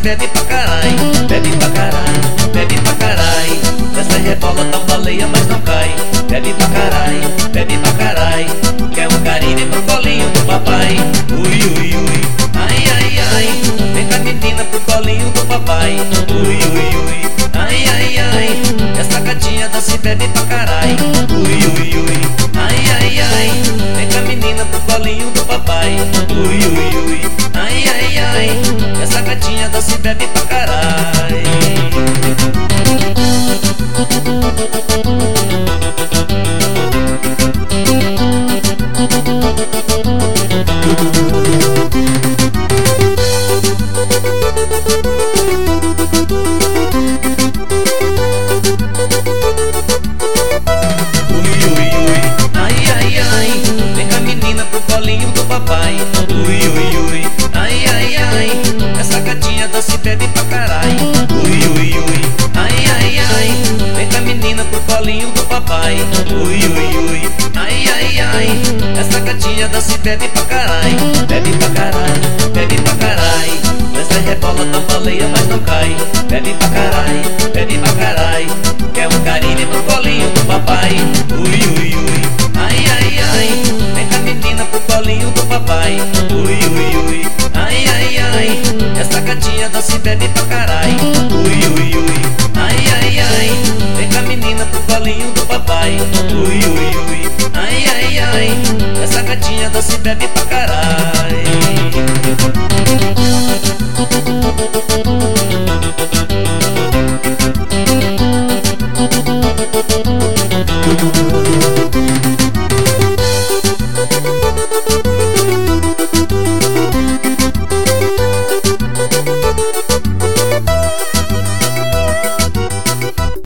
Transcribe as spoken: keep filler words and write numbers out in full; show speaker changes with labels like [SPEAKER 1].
[SPEAKER 1] bebe pra carai, bebe pra carai, bebe pra carai. Essa rebola tão baleia, mas não cai. Bebe pra carai, bebe pra carai. Quer um carinho pro colinho do papai. Ui, ui, ui, ai, ai, ai. Vem com a menina pro colinho do papai. Ui, ui, ui, ai, ai, ai. Essa gatinha dança e bebe pra carai. Ui, ui, ui, ai, ai, ai. Vem com a menina pro colinho do papai. Ui, ui, ui, ai, ai, ai. Essa gatinha dança e bebe pra carai. Ui, ui, ui, ai, ai, ai. Vem com a menina pro colinho do papai. Ui, ui, ui, ai, ai, ai. Essa gatinha dança e bebe pra carai. Ui, ui, ui, ai, ai, ai. Vem com a menina pro colinho do papai. Ui, ui, ui, ai, ai, ai. Essa gatinha dança e bebe pra carai. Bebe pra carai, bebe pra carai. Essa rebola tão baleia, mas não cai. Bebe pra carai, bebe pra carai. Quer um carinho pro colinho do papai. Ui, ui, ui, ai, ai, ai. Vem com a menina pro colinho do papai. Ui, ui, ui, ai, ai, ai. Essa gatinha dança e bebe pra carai. Ui, ui, ui, ai, ai, ai. Vem com a menina pro colinho do papai. Ui, ui, ui, ai, ai, ai. Essa gatinha dança e bebe pra carai.